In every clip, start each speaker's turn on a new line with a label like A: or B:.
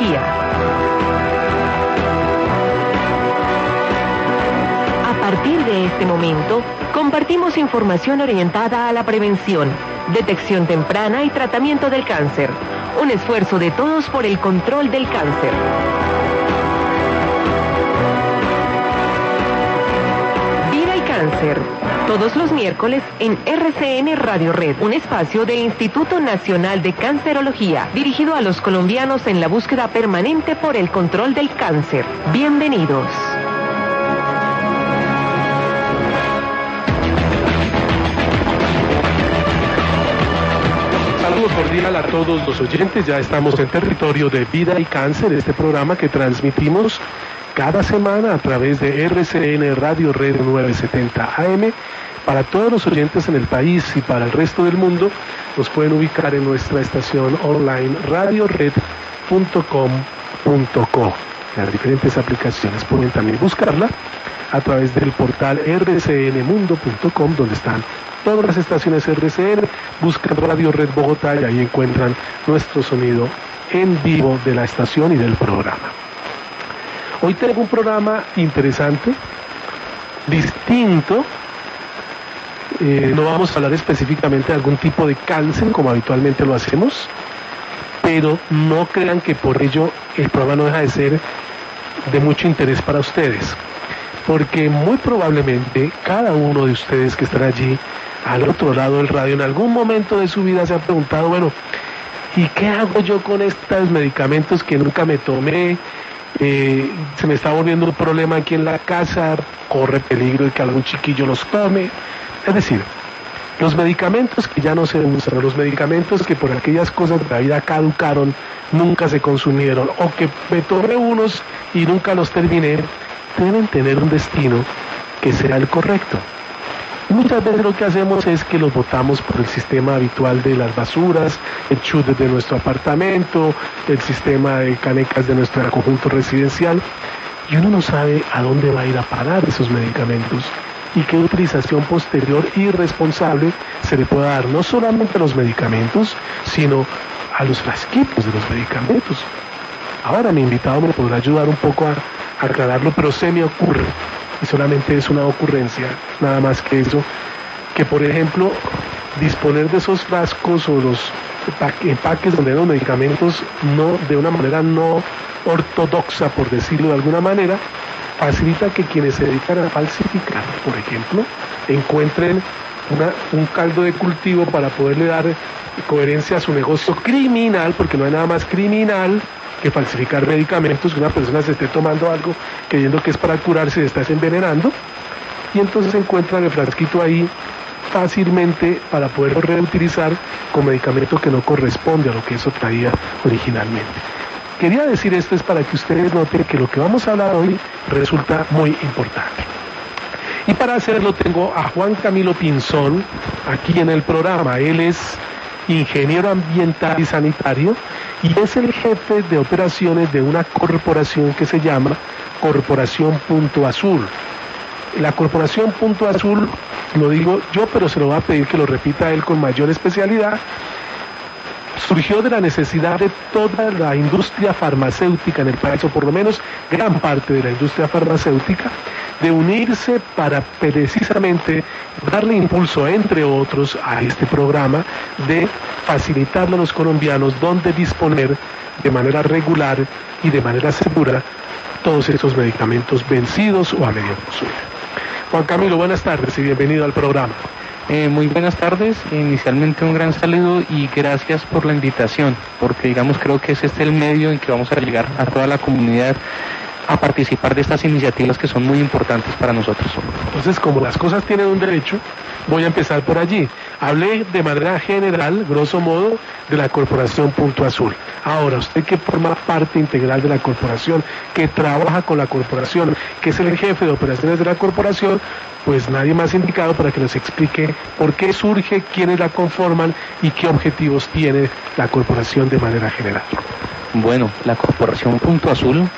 A: Cancerología. A partir de este momento, compartimos información orientada a la prevención, detección temprana y tratamiento del cáncer. Un esfuerzo de todos por el control del cáncer. Vida y Cáncer. Todos los miércoles en RCN Radio Red, un espacio del Instituto Nacional de Cancerología, dirigido a los colombianos en la búsqueda permanente por el control del cáncer. Bienvenidos.
B: Saludos cordial a todos los oyentes. Ya estamos en territorio de Vida y Cáncer, este programa que transmitimos cada semana a través de RCN Radio Red 970 AM. Para todos los oyentes en el país y para el resto del mundo, nos pueden ubicar en nuestra estación online radiored.com.co. Las diferentes aplicaciones pueden también buscarla a través del portal rcnmundo.com, donde están todas las estaciones RCN. Buscan Radio Red Bogotá y ahí encuentran nuestro sonido en vivo de la estación y del programa. Hoy tengo un programa interesante, distinto. No vamos a hablar específicamente de algún tipo de cáncer como habitualmente lo hacemos, pero no crean que por ello el programa no deja de ser de mucho interés para ustedes, porque muy probablemente cada uno de ustedes que están allí al otro lado del radio en algún momento de su vida se ha preguntado, bueno, ¿y qué hago yo con estos medicamentos que nunca me tomé? Se me está volviendo un problema aquí en la casa, corre peligro de que algún chiquillo los tome. Es decir, los medicamentos que ya no se usan, los medicamentos que por aquellas cosas de la vida caducaron, nunca se consumieron, o que me tomé unos y nunca los terminé, deben tener un destino que sea el correcto. Muchas veces lo que hacemos es que los botamos por el sistema habitual de las basuras, el chute de nuestro apartamento, el sistema de canecas de nuestro conjunto residencial, y uno no sabe a dónde va a ir a parar esos medicamentos y qué utilización posterior irresponsable se le pueda dar no solamente a los medicamentos, sino a los frasquitos de los medicamentos. Ahora mi invitado me podrá ayudar un poco a aclararlo, pero se me ocurre, y solamente es una ocurrencia, nada más que eso, que por ejemplo, disponer de esos frascos o los empaques donde los medicamentos no, de una manera no ortodoxa, por decirlo de alguna manera, facilita que quienes se dedican a falsificar, por ejemplo, encuentren un caldo de cultivo para poderle dar coherencia a su negocio criminal, porque no hay nada más criminal que falsificar medicamentos, que una persona se esté tomando algo creyendo que es para curarse y está envenenando, y entonces encuentran el frasquito ahí fácilmente para poderlo reutilizar con medicamento que no corresponde a lo que eso traía originalmente. Quería decir esto es para que ustedes noten que lo que vamos a hablar hoy resulta muy importante. Y para hacerlo tengo a Juan Camilo Pinzón aquí en el programa. Él es ingeniero ambiental y sanitario y es el jefe de operaciones de una corporación que se llama Corporación Punto Azul. La Corporación Punto Azul, lo digo yo, pero se lo voy a pedir que lo repita él con mayor especialidad. Surgió de la necesidad de toda la industria farmacéutica en el país, o por lo menos gran parte de la industria farmacéutica, de unirse para precisamente darle impulso, entre otros, a este programa de facilitarle a los colombianos donde disponer de manera regular y de manera segura todos esos medicamentos vencidos o a medio consumir. Juan Camilo, buenas tardes y bienvenido al programa.
C: Muy buenas tardes, inicialmente un gran saludo y gracias por la invitación, porque digamos creo que es el medio en que vamos a llegar a toda la comunidad a participar de estas iniciativas que son muy importantes para nosotros.
B: Entonces, como las cosas tienen un derecho, voy a empezar por allí. Hablé de manera general, grosso modo, de la Corporación Punto Azul. Ahora, usted que forma parte integral de la corporación, que trabaja con la corporación, que es el jefe de operaciones de la corporación, pues nadie más indicado para que nos explique por qué surge, quiénes la conforman y qué objetivos tiene la corporación de manera general.
C: Bueno, la Corporación Punto Azul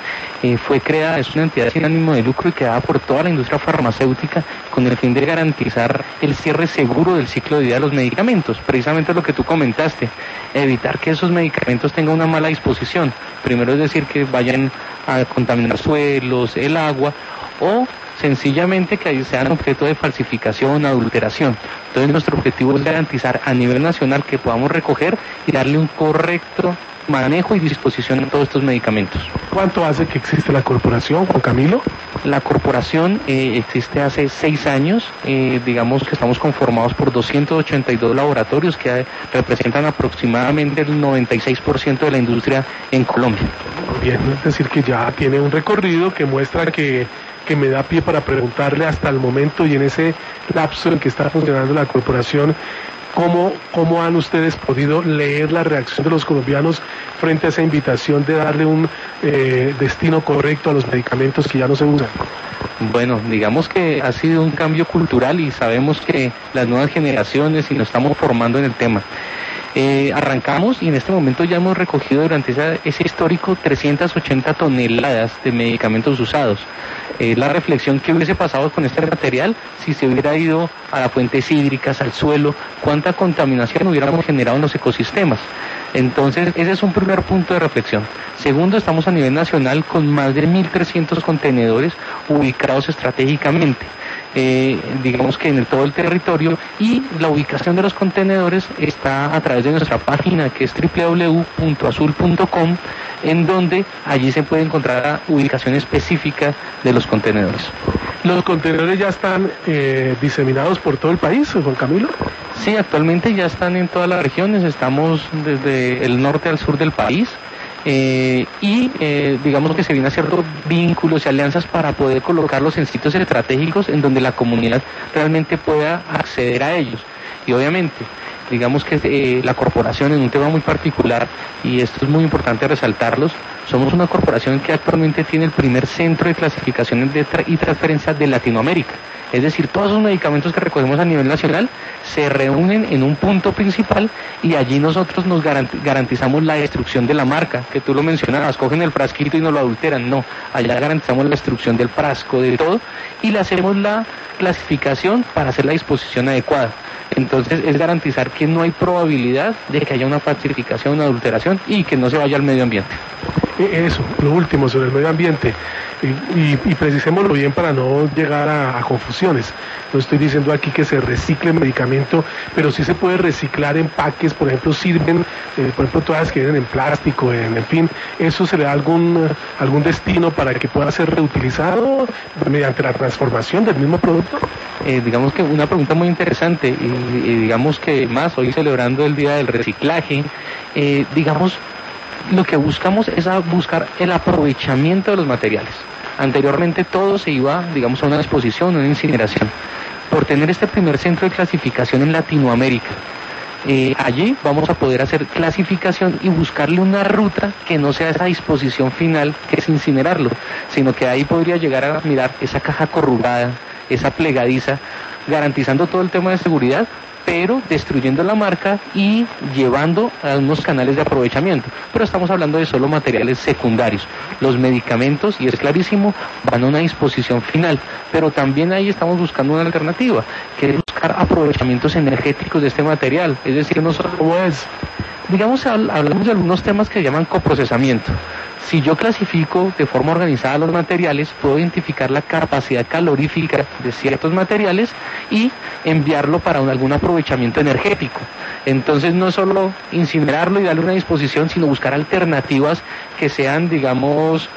C: fue creada, es una entidad sin ánimo de lucro y creada por toda la industria farmacéutica con el fin de garantizar el cierre seguro del ciclo de vida de los medicamentos. Precisamente lo que tú comentaste, evitar que esos medicamentos tengan una mala disposición. Primero, es decir, que vayan a contaminar suelos, el agua, o sencillamente que sean objeto de falsificación, adulteración. Entonces nuestro objetivo es garantizar a nivel nacional que podamos recoger y darle un correcto manejo y disposición de todos estos medicamentos.
B: ¿Cuánto hace que existe la corporación, Juan Camilo?
C: La corporación existe hace 6 años, digamos que estamos conformados por 282 laboratorios que representan aproximadamente el 96% de la industria en Colombia.
B: Bien, es decir que ya tiene un recorrido que muestra que me da pie para preguntarle hasta el momento y en ese lapso en que está funcionando la corporación, ¿cómo han ustedes podido leer la reacción de los colombianos frente a esa invitación de darle un destino correcto a los medicamentos que ya no se usan?
C: Bueno, digamos que ha sido un cambio cultural y sabemos que las nuevas generaciones y nos estamos formando en el tema. Arrancamos y en este momento ya hemos recogido durante ese histórico 380 toneladas de medicamentos usados. La reflexión que hubiese pasado con este material si se hubiera ido a las fuentes hídricas, al suelo, cuánta contaminación hubiéramos generado en los ecosistemas. Entonces, ese es un primer punto de reflexión. Segundo, estamos a nivel nacional con más de 1.300 contenedores ubicados estratégicamente. Digamos que en todo el territorio, y la ubicación de los contenedores está a través de nuestra página, que es www.azul.com, en donde allí se puede encontrar la ubicación específica de los contenedores.
B: ¿Los contenedores ya están diseminados por todo el país, Juan Camilo?
C: Sí, actualmente ya están en todas las regiones, estamos desde el norte al sur del país. Digamos que se vienen haciendo vínculos y alianzas para poder colocarlos en sitios estratégicos en donde la comunidad realmente pueda acceder a ellos. Y obviamente, digamos que la corporación, en un tema muy particular, y esto es muy importante resaltarlos, somos una corporación que actualmente tiene el primer centro de clasificación y transferencia de Latinoamérica. Es decir, todos los medicamentos que recogemos a nivel nacional se reúnen en un punto principal y allí nosotros nos garantizamos la destrucción de la marca, que tú lo mencionabas, cogen el frasquito y nos lo adulteran. No, allá garantizamos la destrucción del frasco, de todo, y le hacemos la clasificación para hacer la disposición adecuada. Entonces es garantizar que no hay probabilidad de que haya una falsificación, una adulteración y que no se vaya al medio ambiente.
B: Eso, lo último sobre el medio ambiente, y precisémoslo bien para no llegar a confusiones. No estoy diciendo aquí que se recicle el medicamento, pero sí se puede reciclar empaques, por ejemplo, sirven, por ejemplo, todas las que vienen en plástico, en fin, ¿eso se le da algún destino para que pueda ser reutilizado mediante la transformación del mismo producto?
C: Digamos que una pregunta muy interesante, y digamos que más hoy celebrando el Día del Reciclaje, digamos, lo que buscamos es buscar el aprovechamiento de los materiales. Anteriormente todo se iba, digamos, a una exposición, a una incineración. Por tener este primer centro de clasificación en Latinoamérica, allí vamos a poder hacer clasificación y buscarle una ruta que no sea esa disposición final, que es incinerarlo, sino que ahí podría llegar a mirar esa caja corrugada, esa plegadiza, garantizando todo el tema de seguridad, pero destruyendo la marca y llevando a unos canales de aprovechamiento. Pero estamos hablando de solo materiales secundarios. Los medicamentos, y es clarísimo, van a una disposición final, pero también ahí estamos buscando una alternativa, que es buscar aprovechamientos energéticos de este material. Es decir, no solo como es, digamos, hablamos de algunos temas que llaman coprocesamiento. Si yo clasifico de forma organizada los materiales, puedo identificar la capacidad calorífica de ciertos materiales y enviarlo para algún aprovechamiento energético. Entonces no es solo incinerarlo y darle una disposición, sino buscar alternativas que sean, digamos,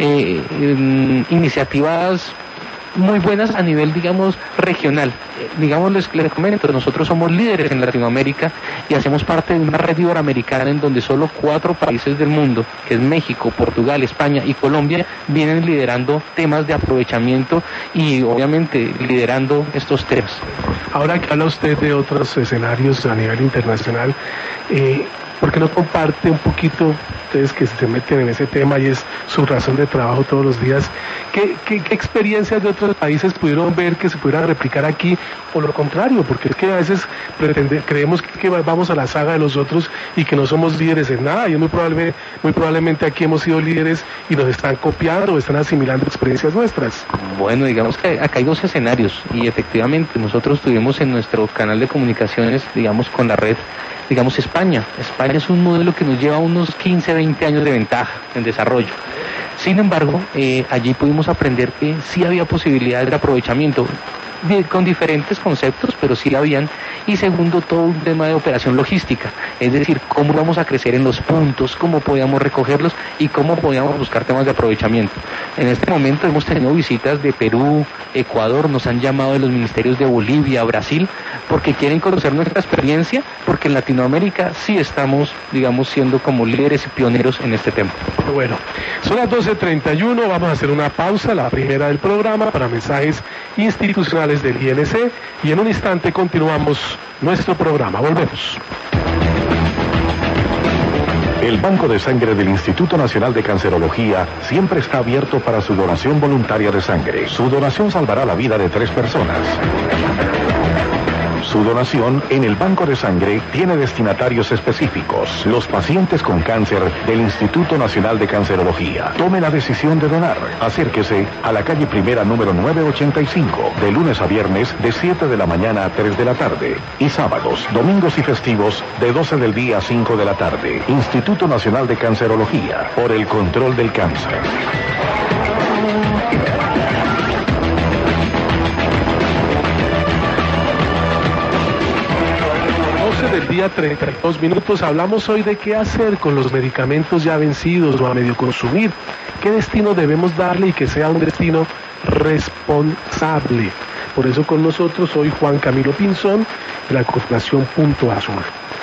C: iniciativas muy buenas a nivel, digamos, regional. Digamos, les comento, nosotros somos líderes en Latinoamérica y hacemos parte de una red iberoamericana en donde solo 4 países del mundo, que es México, Portugal, España y Colombia, vienen liderando temas de aprovechamiento y obviamente liderando estos temas.
B: Ahora que habla usted de otros escenarios a nivel internacional, ¿por qué no comparte un poquito, ustedes que se meten en ese tema y es su razón de trabajo todos los días, qué experiencias de otros países pudieron ver que se pudieran replicar aquí, o lo contrario? Porque es que a veces creemos que vamos a la saga de los otros y que no somos líderes en nada, y muy probablemente aquí hemos sido líderes y nos están copiando o están asimilando experiencias nuestras.
C: Bueno, digamos que acá hay dos escenarios, y efectivamente nosotros tuvimos en nuestro canal de comunicaciones, digamos, con la red, digamos, España. España es un modelo que nos lleva unos 15, 20 años de ventaja en desarrollo. Sin embargo, allí pudimos aprender que sí había posibilidades de aprovechamiento, con diferentes conceptos, pero sí habían. Y segundo, todo un tema de operación logística, es decir, cómo vamos a crecer en los puntos, cómo podíamos recogerlos y cómo podíamos buscar temas de aprovechamiento. En este momento hemos tenido visitas de Perú, Ecuador, nos han llamado de los ministerios de Bolivia, Brasil, porque quieren conocer nuestra experiencia, porque en Latinoamérica sí estamos, digamos, siendo como líderes y pioneros en este tema.
B: Bueno, son las 12:31, vamos a hacer una pausa, la primera del programa, para mensajes institucionales del INC, y en un instante continuamos nuestro programa. Volvemos.
D: El Banco de Sangre del Instituto Nacional de Cancerología siempre está abierto para su donación voluntaria de sangre. Su donación salvará la vida de 3 personas. Su donación en el Banco de Sangre tiene destinatarios específicos. Los pacientes con cáncer del Instituto Nacional de Cancerología. Tome la decisión de donar. Acérquese a la calle Primera número 985, de lunes a viernes de 7 de la mañana a 3 de la tarde. Y sábados, domingos y festivos de 12 del día a 5 de la tarde. Instituto Nacional de Cancerología, por el control del cáncer.
B: Del día, 32 minutos. Hablamos hoy de qué hacer con los medicamentos ya vencidos o a medio consumir. ¿Qué destino debemos darle y que sea un destino responsable? Por eso con nosotros hoy Juan Camilo Pinzón, de la Corporación Punto Azul.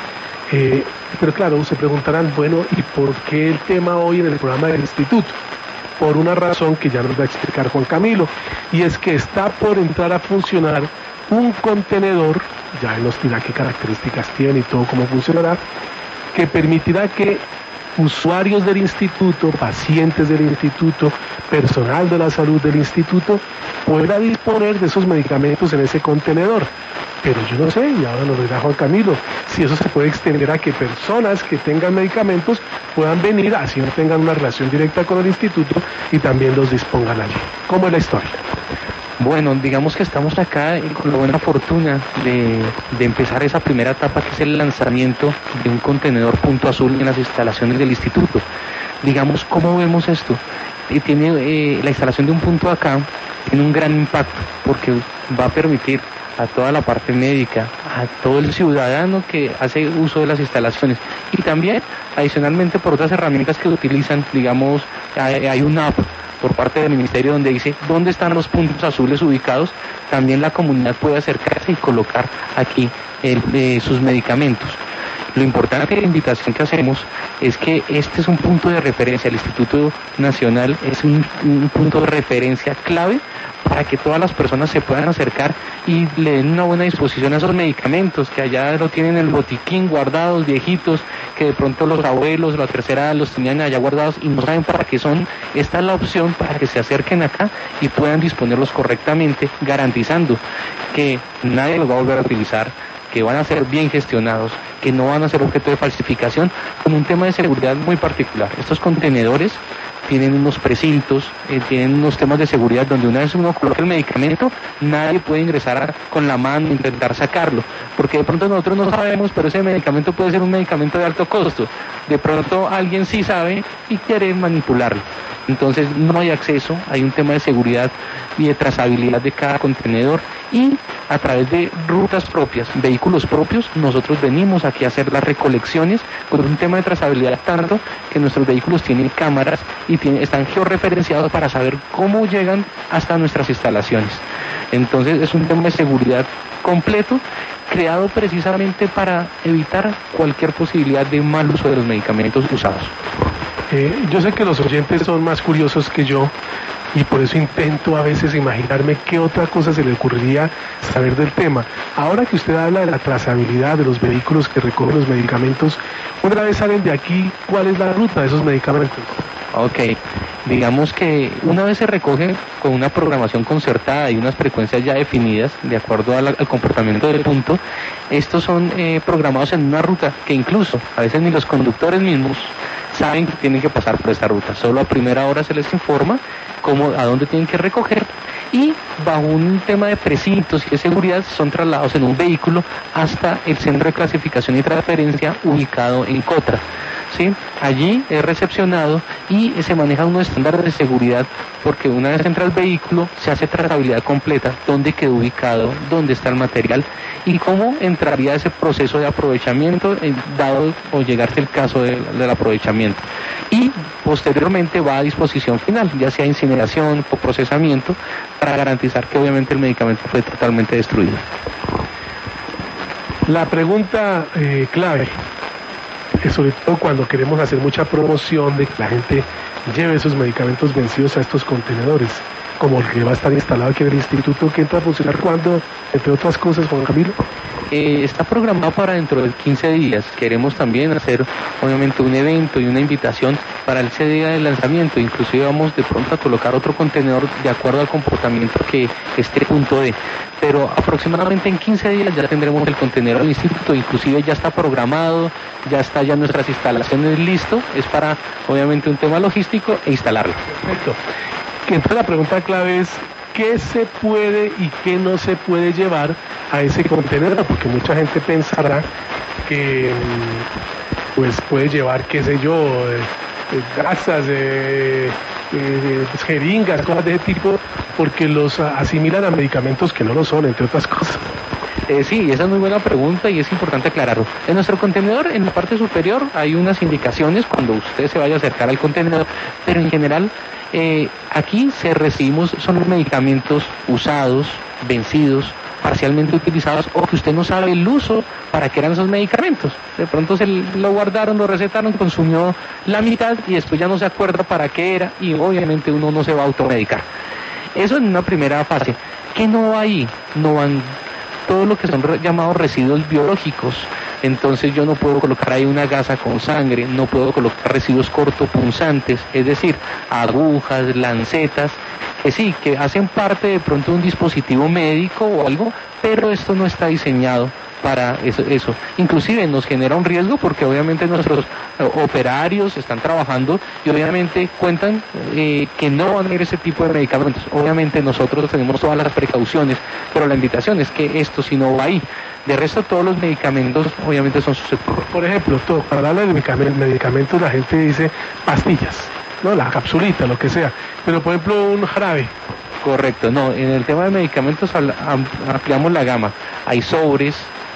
B: Pero claro, se preguntarán, bueno, ¿y por qué el tema hoy en el programa del instituto? Por una razón que ya nos va a explicar Juan Camilo, y es que está por entrar a funcionar un contenedor, ya él nos dirá qué características tiene y todo cómo funcionará, que permitirá que usuarios del instituto, pacientes del instituto, personal de la salud del instituto, pueda disponer de esos medicamentos en ese contenedor. Pero yo no sé, y ahora nos lo dirá Juan Camilo, si eso se puede extender a que personas que tengan medicamentos puedan venir, así no tengan una relación directa con el instituto, y también los dispongan allí. ¿Cómo es la historia?
C: Bueno, digamos que estamos acá con la buena fortuna de empezar esa primera etapa, que es el lanzamiento de un contenedor Punto Azul en las instalaciones del instituto. Digamos, ¿cómo vemos esto? Tiene la instalación de un punto acá, tiene un gran impacto, porque va a permitir a toda la parte médica, a todo el ciudadano que hace uso de las instalaciones, y también adicionalmente por otras herramientas que utilizan, digamos, hay una app por parte del ministerio donde dice dónde están los puntos azules ubicados. También la comunidad puede acercarse y colocar aquí sus medicamentos. Lo importante de la invitación que hacemos es que este es un punto de referencia. El Instituto Nacional es un punto de referencia clave para que todas las personas se puedan acercar y le den una buena disposición a esos medicamentos que allá lo tienen en el botiquín guardados, viejitos, que de pronto los abuelos, la tercera edad los tenían allá guardados y no saben para qué son. Esta es la opción para que se acerquen acá y puedan disponerlos correctamente, garantizando que nadie los va a volver a utilizar, que van a ser bien gestionados, que no van a ser objeto de falsificación, con un tema de seguridad muy particular. Estos contenedores tienen unos precintos, tienen unos temas de seguridad donde una vez uno coloca el medicamento, nadie puede ingresar con la mano e intentar sacarlo, porque de pronto nosotros no sabemos, pero ese medicamento puede ser un medicamento de alto costo. De pronto alguien sí sabe y quiere manipularlo. Entonces no hay acceso, hay un tema de seguridad y de trazabilidad de cada contenedor, y a través de rutas propias, vehículos propios, nosotros venimos aquí a hacer las recolecciones con un tema de trazabilidad, tanto que nuestros vehículos tienen cámaras y están georreferenciados para saber cómo llegan hasta nuestras instalaciones. Entonces es un tema de seguridad completo, creado precisamente para evitar cualquier posibilidad de mal uso de los medicamentos usados.
B: Yo sé que los oyentes son más curiosos que yo, y por eso intento a veces imaginarme qué otra cosa se le ocurriría saber del tema. Ahora que usted habla de la trazabilidad de los vehículos que recogen los medicamentos, una vez salen de aquí, ¿cuál es la ruta de esos medicamentos?
C: Ok, digamos que una vez se recoge con una programación concertada y unas frecuencias ya definidas de acuerdo al comportamiento del punto, estos son programados en una ruta que incluso a veces ni los conductores mismos saben que tienen que pasar por esta ruta. Solo a primera hora se les informa a dónde tienen que recoger, y bajo un tema de precintos y de seguridad son trasladados en un vehículo hasta el centro de clasificación y transferencia ubicado en Cotra. ¿Sí? Allí es recepcionado y se manejan unos estándares de seguridad, porque una vez entra el vehículo se hace trazabilidad completa, dónde quedó ubicado, dónde está el material y cómo entraría ese proceso de aprovechamiento dado o llegarse el caso del aprovechamiento. Y posteriormente va a disposición final, ya sea incineración o procesamiento, para garantizar que obviamente el medicamento fue totalmente destruido.
B: La pregunta clave, sobre todo cuando queremos hacer mucha promoción de que la gente lleve esos medicamentos vencidos a estos contenedores, como el que va a estar instalado aquí en el instituto, que entra a funcionar cuando, entre otras cosas, Juan Camilo.
C: Está programado para dentro de 15 días. Queremos también hacer, obviamente, un evento y una invitación para ese día de lanzamiento. Inclusive vamos de pronto a colocar otro contenedor de acuerdo al comportamiento que esté punto D. Pero aproximadamente en 15 días ya tendremos el contenedor al instituto. Inclusive ya está programado, ya está ya nuestras instalaciones listo. Es para, obviamente, un tema logístico e instalarlo.
B: Perfecto. Entonces la pregunta clave es, ¿qué se puede y qué no se puede llevar a ese contenedor? Porque mucha gente pensará que pues puede llevar, qué sé yo, gasas, jeringas, cosas de ese tipo, porque los asimilan a medicamentos que no lo son, entre otras cosas.
C: Sí, esa es muy buena pregunta y es importante aclararlo. En nuestro contenedor, en la parte superior, hay unas indicaciones cuando usted se vaya a acercar al contenedor, pero en general aquí recibimos son los medicamentos usados, vencidos, parcialmente utilizados, o que usted no sabe el uso para qué eran esos medicamentos. De pronto lo guardaron, lo recetaron, consumió la mitad y después ya no se acuerda para qué era, y obviamente uno no se va a automedicar. Eso en una primera fase. ¿Qué no va ahí? No van todo lo que son llamados residuos biológicos. Entonces yo no puedo colocar ahí una gasa con sangre, no puedo colocar residuos cortopunzantes, es decir, agujas, lancetas, que sí, que hacen parte de pronto de un dispositivo médico o algo, pero esto no está diseñado para eso. Inclusive nos genera un riesgo porque obviamente nuestros operarios están trabajando y obviamente cuentan que no van a ir ese tipo de medicamentos. Obviamente nosotros tenemos todas las precauciones, pero la invitación es que esto sí no va ahí. De resto, todos los medicamentos obviamente son susceptibles.
B: Por ejemplo, para hablar de medicamentos la gente dice pastillas, ¿no? La capsulita, lo que sea. Pero por ejemplo un jarabe.
C: Correcto, no, en el tema de medicamentos ampliamos la gama. Hay sobres,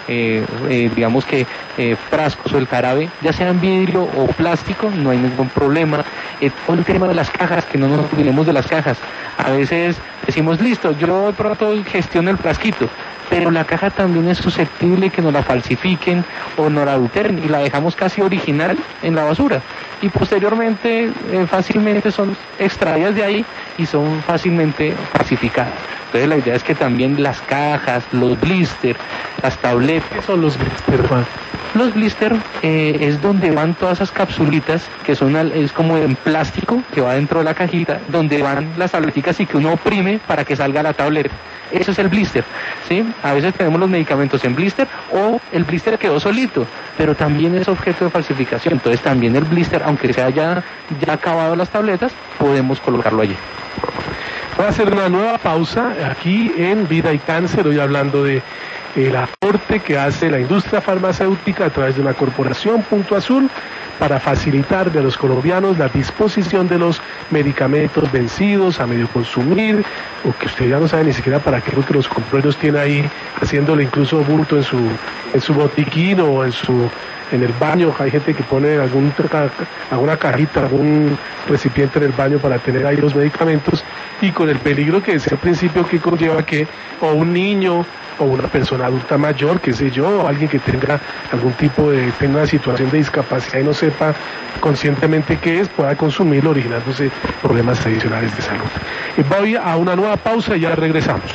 C: digamos que frascos o el jarabe, ya sea en vidrio o plástico, no hay ningún problema. Todo el tema de las cajas, que no nos olvidemos de las cajas. A veces decimos, listo, yo de pronto gestiono el frasquito, pero la caja también es susceptible que nos la falsifiquen o nos la adulteren y la dejamos casi original en la basura. Y posteriormente fácilmente son extraídas de ahí y son fácilmente falsificadas. Entonces la idea es que también las cajas, los blisters, las tabletas.
B: ¿Qué son los blisters, Juan?
C: Los blisters es donde van todas esas capsulitas que es como en plástico que va dentro de la cajita, donde van las tableticas y que uno oprime para que salga la tableta. Eso es el blister, ¿sí? A veces tenemos los medicamentos en blister o el blister quedó solito, pero también es objeto de falsificación. Entonces también el blister, aunque se haya ya acabado las tabletas, podemos colocarlo allí.
B: Voy a hacer una nueva pausa aquí en Vida y Cáncer, hoy hablando de el aporte que hace la industria farmacéutica a través de una corporación Punto Azul para facilitar a los colombianos la disposición de los medicamentos vencidos a medio consumir, o que usted ya no sabe ni siquiera para qué, porque los compradores tienen ahí haciéndole incluso bulto en su botiquín o en el baño. Hay gente que pone alguna cajita, algún recipiente en el baño para tener ahí los medicamentos. y con el peligro que decía al principio que conlleva que o un niño o una persona adulta mayor, qué sé yo, o alguien que tenga tenga una situación de discapacidad y no sepa conscientemente qué es, pueda consumirlo, originándose problemas adicionales de salud. Voy a una nueva pausa y ya regresamos.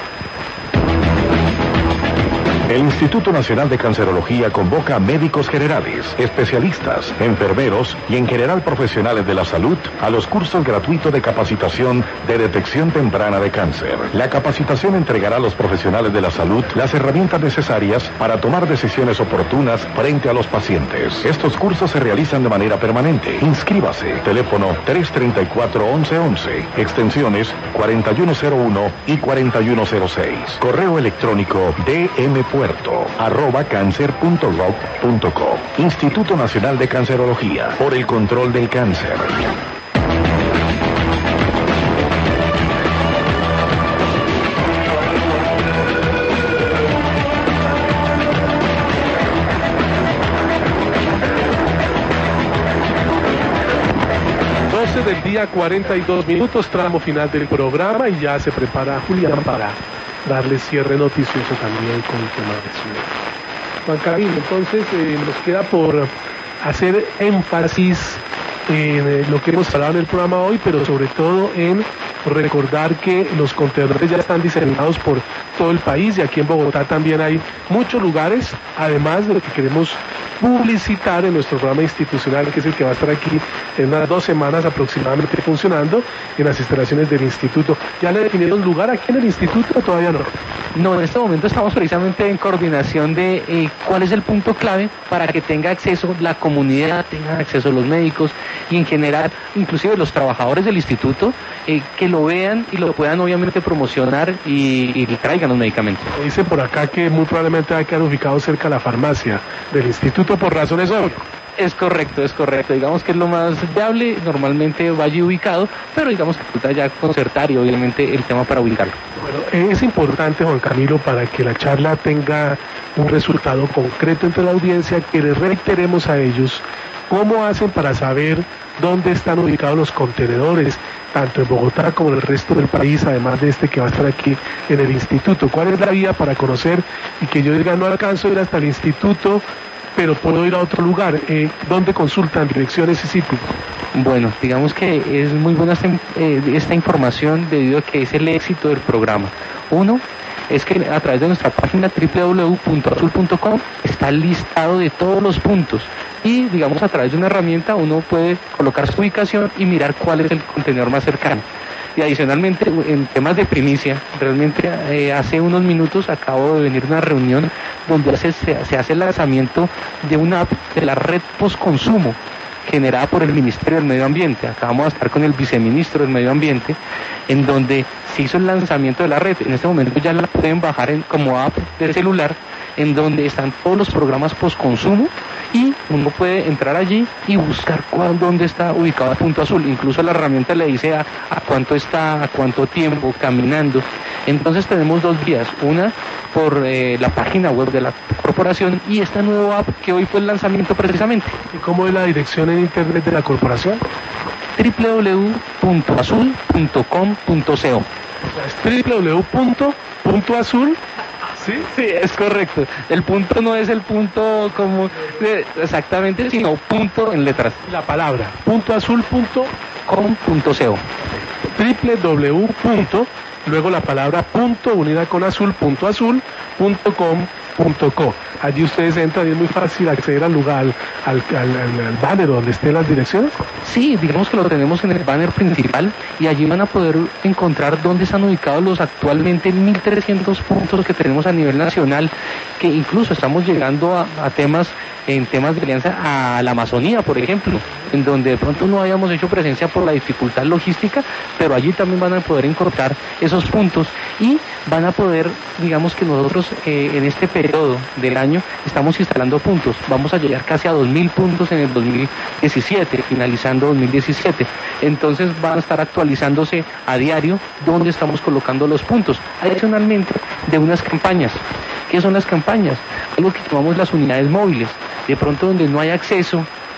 D: El Instituto Nacional de Cancerología convoca a médicos generales, especialistas, enfermeros y en general profesionales de la salud a los cursos gratuitos de capacitación de detección temprana de cáncer. La capacitación entregará a los profesionales de la salud las herramientas necesarias para tomar decisiones oportunas frente a los pacientes. Estos cursos se realizan de manera permanente. Inscríbase. Teléfono 334-1111, extensiones 4101 y 4106. Correo electrónico dmpuerto@cancer.gov.co. Instituto Nacional de Cancerología, por el control del cáncer.
B: Del día, 42 minutos, tramo final del programa, y ya se prepara Julián para darle cierre noticioso también con el tema de ciudad. Juan Camilo, entonces nos queda por hacer énfasis en lo que hemos hablado en el programa hoy, pero sobre todo en recordar que los contenedores ya están diseminados por todo el país, y aquí en Bogotá también hay muchos lugares, además de lo que queremos publicitar en nuestro programa institucional, que es el que va a estar aquí en unas 2 semanas aproximadamente funcionando en las instalaciones del instituto. ¿Ya le definieron lugar aquí en el instituto o todavía no?
C: No, en este momento estamos precisamente en coordinación de cuál es el punto clave para que tenga acceso la comunidad, tengan acceso los médicos y en general, inclusive los trabajadores del instituto, que lo vean y lo puedan obviamente promocionar y traigan los medicamentos.
B: Dicen por acá que muy probablemente va a quedar ubicado cerca de la farmacia del instituto por razones obvias.
C: Es correcto, digamos que es lo más viable, normalmente va allí ubicado, pero digamos que falta ya concertar y obviamente el tema para ubicarlo.
B: Bueno, es importante, Juan Camilo, para que la charla tenga un resultado concreto entre la audiencia, que les reiteremos a ellos cómo hacen para saber dónde están ubicados los contenedores, tanto en Bogotá como en el resto del país, además de este que va a estar aquí en el instituto. ¿Cuál es la vía para conocer y que yo diga no alcanzo a ir hasta el instituto, pero puedo ir a otro lugar? ¿Dónde consultan direcciones y sitios?
C: Bueno, digamos que es muy buena esta información debido a que es el éxito del programa. Uno, es que a través de nuestra página www.azul.com está el listado de todos los puntos y digamos a través de una herramienta uno puede colocar su ubicación y mirar cuál es el contenedor más cercano. Y adicionalmente, en temas de primicia, realmente hace unos minutos acabo de venir a una reunión donde se hace el lanzamiento de una app de la red postconsumo generada por el Ministerio del Medio Ambiente. Acabamos de estar con el viceministro del Medio Ambiente, en donde se hizo el lanzamiento de la red. En este momento ya la pueden bajar como app de celular, en donde están todos los programas postconsumo y uno puede entrar allí y buscar dónde está ubicado el punto azul. Incluso la herramienta le dice a cuánto está, a cuánto tiempo, caminando. Entonces tenemos 2 vías, una por la página web de la corporación y esta nueva app que hoy fue el lanzamiento precisamente.
B: ¿Y cómo es la dirección en internet de la corporación?
C: www.azul.com.co.
B: Es www.azul.
C: Sí, es correcto. El punto no es el punto como exactamente, sino punto en letras.
B: La palabra
C: .azul.com.co.
B: www. Luego la palabra punto unida con azul.azul.com.co. Allí ustedes entran y es muy fácil acceder al lugar, al banner donde estén las direcciones.
C: Sí, digamos que lo tenemos en el banner principal y allí van a poder encontrar dónde están ubicados los actualmente 1.300 puntos que tenemos a nivel nacional, que incluso estamos llegando a temas de alianza a la Amazonía, por ejemplo, en donde de pronto no habíamos hecho presencia por la dificultad logística, pero allí también van a poder encontrar esos puntos y van a poder, digamos que nosotros en este periodo del año estamos instalando puntos, vamos a llegar casi a 2.000 puntos en el 2017, finalizando 2017, entonces van a estar actualizándose a diario donde estamos colocando los puntos, adicionalmente de unas campañas. ¿Qué son las campañas? Algo que llamamos las unidades móviles, de pronto donde no hay acceso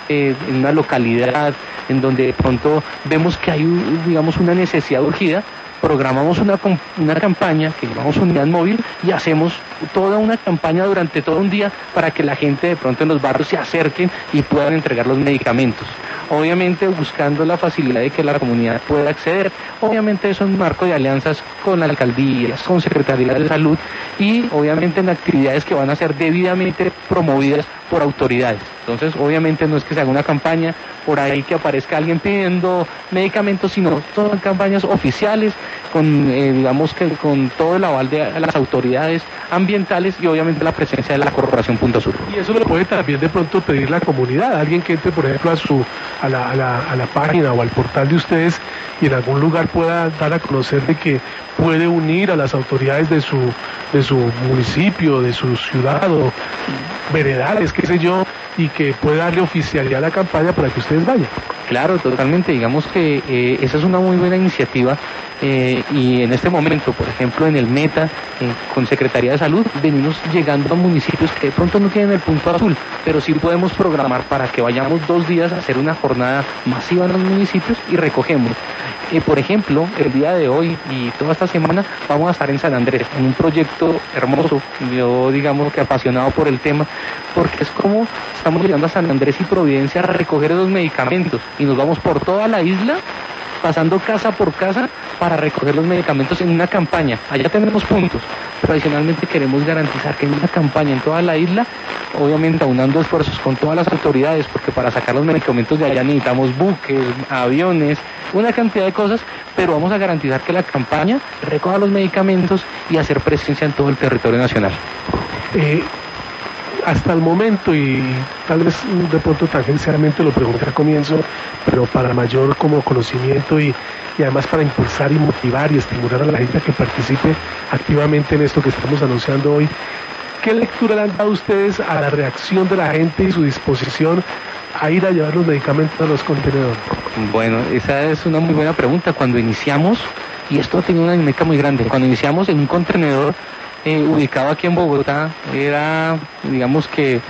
C: en una localidad en donde de pronto vemos que hay, digamos, una necesidad urgida, programamos una campaña que llamamos unidad móvil y hacemos toda una campaña durante todo un día para que la gente de pronto en los barrios se acerquen y puedan entregar los medicamentos. Obviamente buscando la facilidad de que la comunidad pueda acceder. Obviamente eso en un marco de alianzas con alcaldías, con secretarías de salud y obviamente en actividades que van a ser debidamente promovidas por autoridades. Entonces, obviamente no es que se haga una campaña por ahí que aparezca alguien pidiendo medicamentos, sino son campañas oficiales con, digamos que con todo el aval de las autoridades ambientales y obviamente la presencia de la Corporación Punto Azul.
B: Y eso lo puede también de pronto pedir la comunidad, alguien que entre, por ejemplo, a la página o al portal de ustedes y en algún lugar pueda dar a conocer de que puede unir a las autoridades de su municipio, de su ciudad o veredales, qué sé yo, y que pueda darle oficialidad a la campaña para que ustedes vayan.
C: Claro, totalmente. Digamos que esa es una muy buena iniciativa y en este momento, por ejemplo, en el Meta, con Secretaría de Salud, venimos llegando a municipios que de pronto no tienen el punto azul, pero sí podemos programar para que vayamos 2 días a hacer una jornada masiva en los municipios y recogemos. Por ejemplo, el día de hoy y toda esta semana vamos a estar en San Andrés, en un proyecto hermoso, yo digamos que apasionado por el tema, porque es como estamos llegando a San Andrés y Providencia a recoger esos medicamentos y nos vamos por toda la isla, pasando casa por casa para recoger los medicamentos en una campaña. Allá tenemos puntos, pero adicionalmente queremos garantizar que en una campaña en toda la isla, obviamente aunando esfuerzos con todas las autoridades, porque para sacar los medicamentos de allá necesitamos buques, aviones, una cantidad de cosas, pero vamos a garantizar que la campaña recoja los medicamentos y hacer presencia en todo el territorio nacional.
B: Hasta el momento, y tal vez de pronto tangencialmente lo pregunté al comienzo, pero para mayor como conocimiento y además para impulsar y motivar y estimular a la gente a que participe activamente en esto que estamos anunciando hoy, ¿qué lectura le han dado ustedes a la reacción de la gente y su disposición a ir a llevar los medicamentos a los contenedores?
C: Bueno, esa es una muy buena pregunta. Cuando iniciamos, y esto ha tenido una dinámica muy grande, cuando iniciamos en un contenedor ubicado aquí en Bogotá, era, digamos que,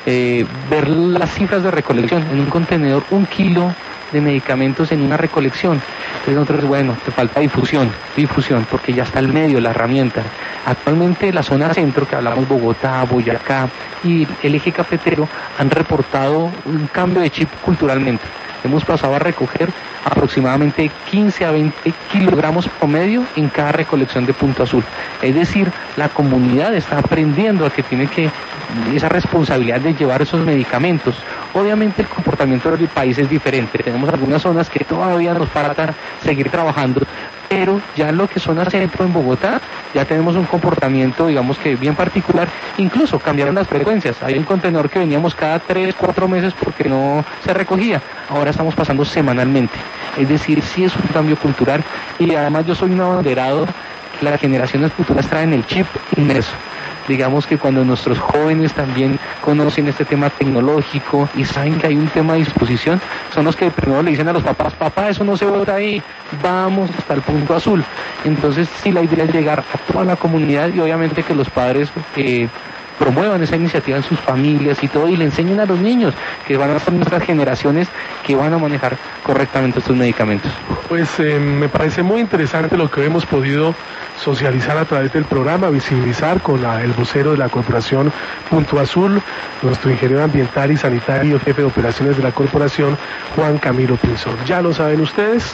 C: ver las cifras de recolección. En un contenedor, 1 kilo de medicamentos en una recolección. Entonces nosotros, bueno, te falta difusión, porque ya está el medio, la herramienta. Actualmente la zona centro, que hablamos Bogotá, Boyacá y el eje cafetero, han reportado un cambio de chip culturalmente. Hemos pasado a recoger aproximadamente 15 a 20 kilogramos promedio en cada recolección de Punto Azul. Es decir, la comunidad está aprendiendo a que tiene que esa responsabilidad de llevar esos medicamentos. Obviamente el comportamiento del país es diferente. Tenemos algunas zonas que todavía nos falta seguir trabajando, pero ya en lo que zona centro en Bogotá ya tenemos un comportamiento, digamos que bien particular. Incluso cambiaron las frecuencias. Hay un contenedor que veníamos cada 3, 4 meses porque no se recogía. Ahora estamos pasando semanalmente. Es decir, sí es un cambio cultural y además yo soy un abanderado que las generaciones futuras traen el chip inmerso. Digamos que cuando nuestros jóvenes también conocen este tema tecnológico y saben que hay un tema de disposición, son los que primero le dicen a los papás, papá, eso no se bota ahí, vamos hasta el Punto Azul. Entonces sí, la idea es llegar a toda la comunidad y obviamente que los padres promuevan esa iniciativa en sus familias y todo, y le enseñen a los niños, que van a ser nuestras generaciones que van a manejar correctamente estos medicamentos.
B: Pues me parece muy interesante lo que hemos podido socializar a través del programa, visibilizar con el vocero de la Corporación Punto Azul, nuestro ingeniero ambiental y sanitario, jefe de operaciones de la corporación, Juan Camilo Pinzón. Ya lo saben ustedes,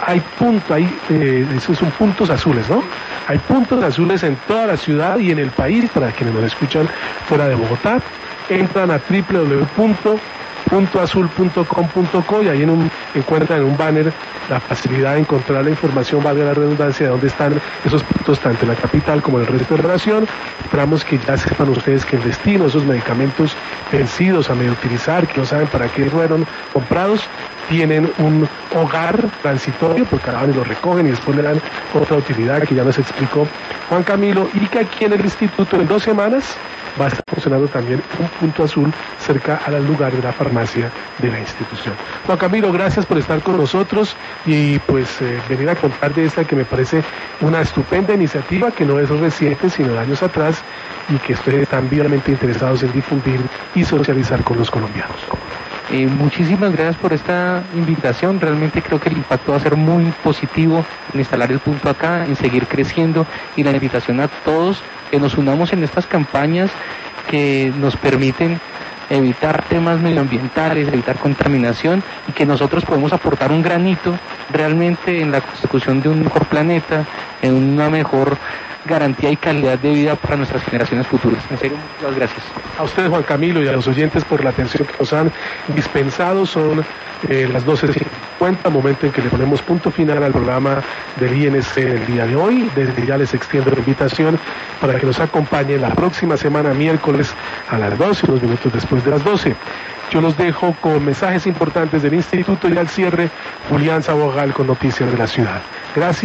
B: esos son puntos azules, ¿no? Hay puntos azules en toda la ciudad y en el país, para quienes nos escuchan fuera de Bogotá. Entran a www.puntoazul.com.co y ahí encuentran en un banner la facilidad de encontrar la información, valga la redundancia, de dónde están esos puntos tanto en la capital como en el resto de la nación. Esperamos que ya sepan ustedes que el destino de esos medicamentos vencidos a medio utilizar, que no saben para qué fueron comprados, tienen un hogar transitorio, porque ahora los recogen y después le dan otra utilidad que ya nos explicó Juan Camilo, y que aquí en el instituto en 2 semanas va a estar funcionando también un punto azul cerca al lugar de la farmacia de la institución. Juan Camilo, gracias por estar con nosotros y pues venir a contar de esta que me parece una estupenda iniciativa que no es reciente sino de años atrás y que ustedes están vivamente interesados en difundir y socializar con los colombianos.
C: Muchísimas gracias por esta invitación. Realmente creo que el impacto va a ser muy positivo en instalar el punto acá, en seguir creciendo, y la invitación a todos que nos unamos en estas campañas que nos permiten evitar temas medioambientales, evitar contaminación, y que nosotros podemos aportar un granito realmente en la consecución de un mejor planeta, en una mejor garantía y calidad de vida para nuestras generaciones futuras. En serio, muchas gracias.
B: A ustedes, Juan Camilo, y a los oyentes por la atención que nos han dispensado. Son las 12:50, momento en que le ponemos punto final al programa del INC el día de hoy. Desde ya les extiendo la invitación para que nos acompañen la próxima semana, miércoles, a las 12, unos minutos después de las 12. Yo los dejo con mensajes importantes del Instituto, y al cierre, Julián Sabogal con noticias de la ciudad. Gracias.